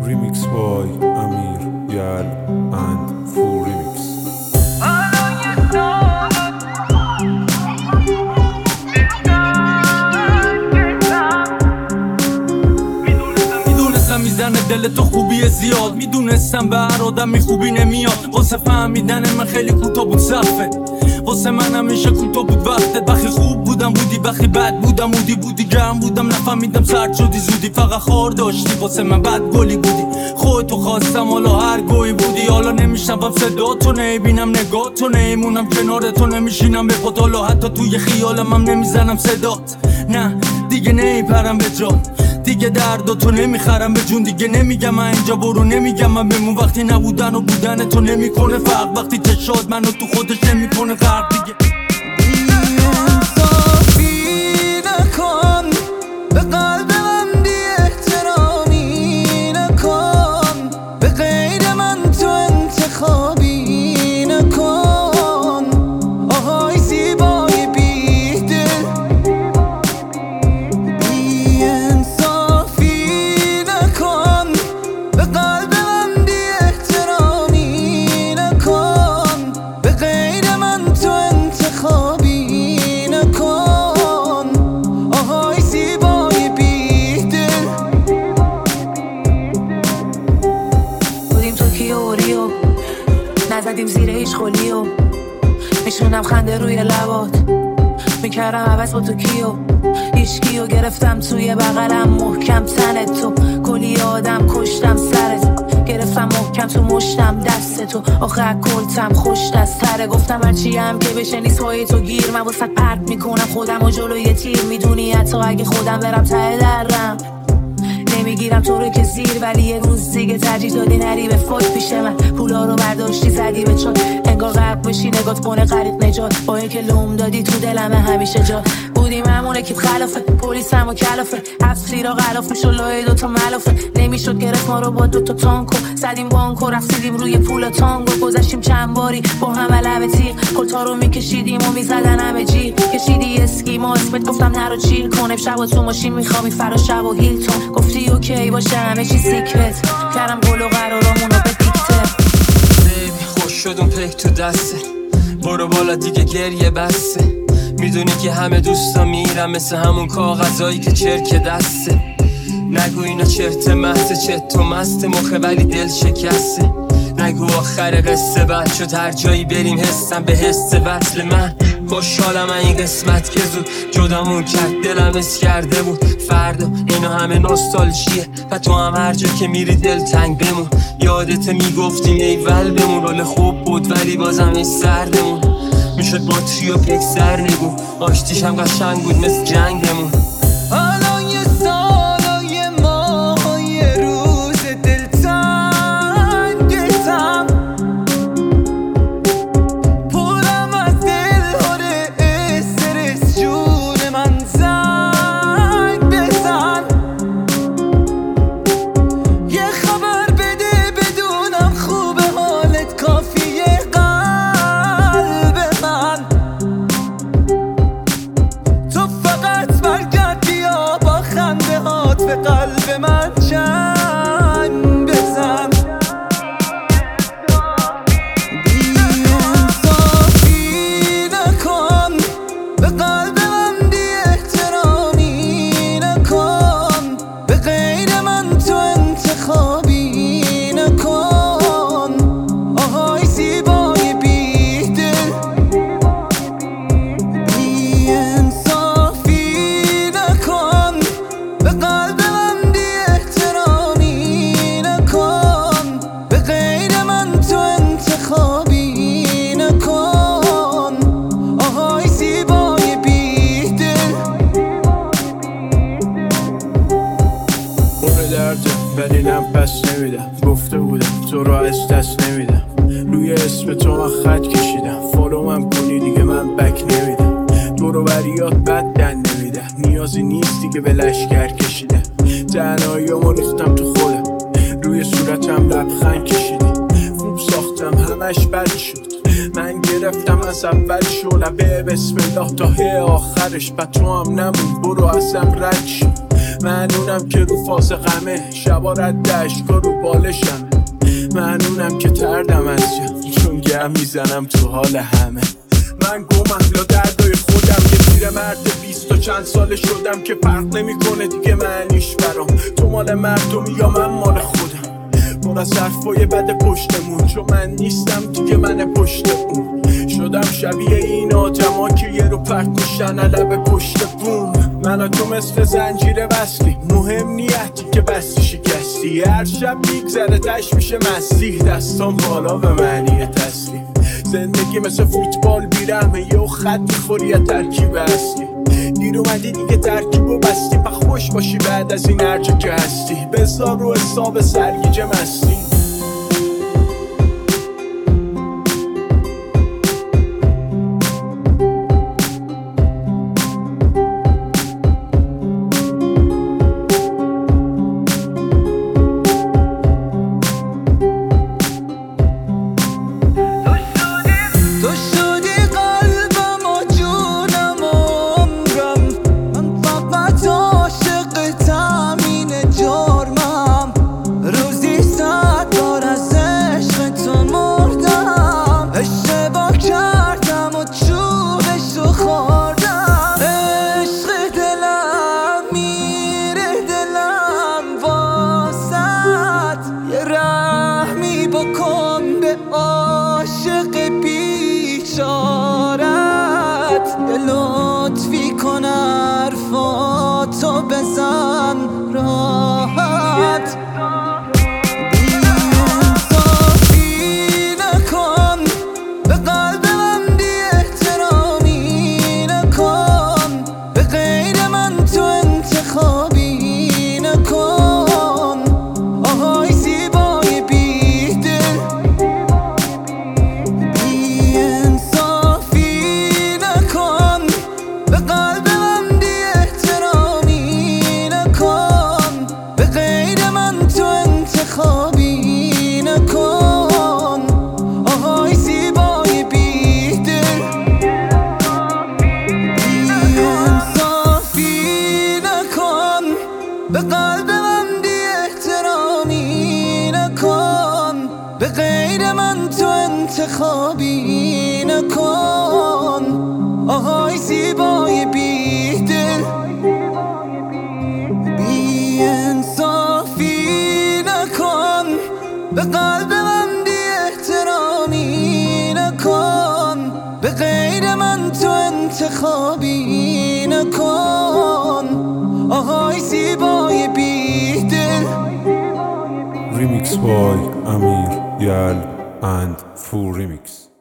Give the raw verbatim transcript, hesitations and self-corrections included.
Remix by Amir Yal and Full Remix. میدونستم میزنه دل تو خوبی زیاد، میدونستم به هر آدمی خوبی نمیاد. واسه فهمیدن من خیلی کوتاه بود صفه، واسه من همیشه کوتاه بود وقتت. وقتی خوب بودم بودی، وقتی بد بودم بودی بودی گرم بودم نفهمیدم سرد شدی زودی. فقط خار داشتی واسه من بد گلی بودی، خودتو خواستم حالا هر گوی بودی. حالا نمیشنوم صدا تو، نمیبینم نگاه تو، نمیمونم کنار تو، نمیشینم به پات. حالا حتی توی خیالم هم نمیزنم صدات. نه دیگه نمیپرم به جا، دیگه درد تو نمیخرم به جون. دیگه نمیگم من اینجا برو، نمیگم من بمون. وقتی نبودن و بودن تو نمیکنه فرق، وقتی چشات منو تو خودش نمیکنه غرق. دیگه بی‌انصافی نکن، به قلب من بی احترامی نکن، به غیر من تو انتخابی نکن. آهای زیبای بی دل، بی‌انصافی نکن، به قلب من بی احترامی نکن، به غیر من تو انتخابی نکن. آهای زیبای بی دل. بودیم تو کیوریو، نزدیم زیر هیچ خلیو، میشونم خنده روی لبات، میکردم عوض با تو کیو. هیچ کیو گرفتم توی بغلم، محکم تن تو، کلی آدم کشتم سرت، گرفتم محکم تو مشتم دست تو. آخه کلتم خوش دست تره، گفتم هرچی هم که بشه نیست پای تو گیر. من واسه پرت میکنم خودم و جلوی تیر، میدونی حتی اگه خودم برم ته درم نمیگیرم تو رو که زیر. ولی یه روز دیگه ترجیح دادی نری به فوت پیش من، پولا رو برداشتی زدی به چات، انگار غرق بشی نگات کنه غریق نجات. با اینکه لوم دادی تو دلمه همیشه جا بودیم همونه که خلافه، پلیس هم و کلافه، هفت را غلاف میشو لای دوتا ملافه. نمیشد گرفت ما رو با دوتا تانکو، زدیم بانکو رفتیدیم روی پولا تانگو. گذشتیم چند باری با هم لبه تیغ، کلتا رو میکشیدیم و میزدن همه جیغ. کشیدی اسکیما اسمت گفتم نرو چیل کن، شب تو ماشین میخوام فرا شب و هیلتون. گفتی اوکی باشه همه چی سیکرت، کردم قول و قرارامونو به دیکته. بیبی خوش شد اون پیک تو دسته، برو بالا دیگه گریه بسته. میدونی که همه دوستا میرم مثل همون کاغذایی که چرک دسته. نگو اینا چرت محض چت تو مست مخه ولی دل شکسته. نگو آخر قصه بد شد هر جایی بریم حسم به حس وصل من. خوشحالم این قسمت که زود جدامون کرد، دلم اس کرده بود فردا اینا همه نوستالژیه. و تو هم هر جا که میری دل تنگ بمون، یادت میگفتیم ایول بمون. رول خوب بود ولی بازم این سردمون، میشد باتری و پکسر نگو، آشتیش هم قشنگ بود مثل جنگمون. الان یه سال و یه ماه و یه روز دلتنگتم، پرم از دلهاره استرس. جون من زنگ بزن، یه خبر بده بدونم خوبه حالت، کافیه قلب من. تو فقط برگرد بیا با خنده هات به قلب من چنگ بزن. بی‌انصافی نکن، به قلب من بی احترامی نکن، به غیر من تو انتخابی نکن. آهای زیبای بی دل، بی‌انصافی نکن، به قلب من بی احترامی نکن، به غیر من تو انتخابی نکن. آهای زیبای بی دل. پر درده ولی نم پس نمیدم، گفته بودم تو رو از دست نمیدم. روی اسم تو من خط کشیدم، فالو من کنی دیگه من بک نمیدم. دورو بریات بد دن نمیدم، نیازی نیست دیگه به لشگر کشیدم. تنهاییامو ریختم تو خودم، روی صورتم لبخند کشیدی. خوب ساختم همش بد شد، من گرفتم از اول شلبه بسم الله تا هی آخرش. و تو هم نمون برو ازم رد شد، منونم که رو فاز غمه، شبا رد دشکا رو بالشم. منونم که تردم از جم، چون گم میزنم تو حال همه. من گمم لا دردای خودم، یه پیر مرد بیست و چند ساله شدم که فرق نمیکنه دیگه معنیش برام. تو مال مردمی یا من مال خودم، پر از حرفای بد پشتمون، چون من نیستم دیگه من پشت اون. شدم شبیه این آدما که یه رو پرت میشن لب پشت بوم. من و تو مثل زنجیره وصلی، مهم نیتی که بستی شکستی. هر شب میگذره تش میشه مستی، دستان بالا به معنی تسلیم. زندگی مثل فوتبال بیرمه، یه خط میخوری یا ترکیب هستی. دیر اومدی دیگه ترکیب و بستی، پا خوش باشی بعد از این هرچه که هستی. بذار رو حساب سرگیجه مستی. عاشق بیچارت یه لطفی کن حرفاتو بزن راحت. بی‌انصافی نکن به قلب من، بی احترامی نکن به غیر من، تو انتخابی نکن. آهای زیبای بیدل، بی‌انصافی نکن به قلب من، بی احترامی نکن به غیر من، تو انتخابی نکن. آهای زیبای بیدل، بی‌انصافی نکن به قلب من، بی احترامی نکن به غیر من، تو انتخابی نکن. آهای زیبای بیدل، بی‌انصافی نکن به قلب من، بی احترامی نکن به غیر من، تو انتخابی نکن. آهای زیبای بیدل. Remix by Amir, Yal and Full Remix.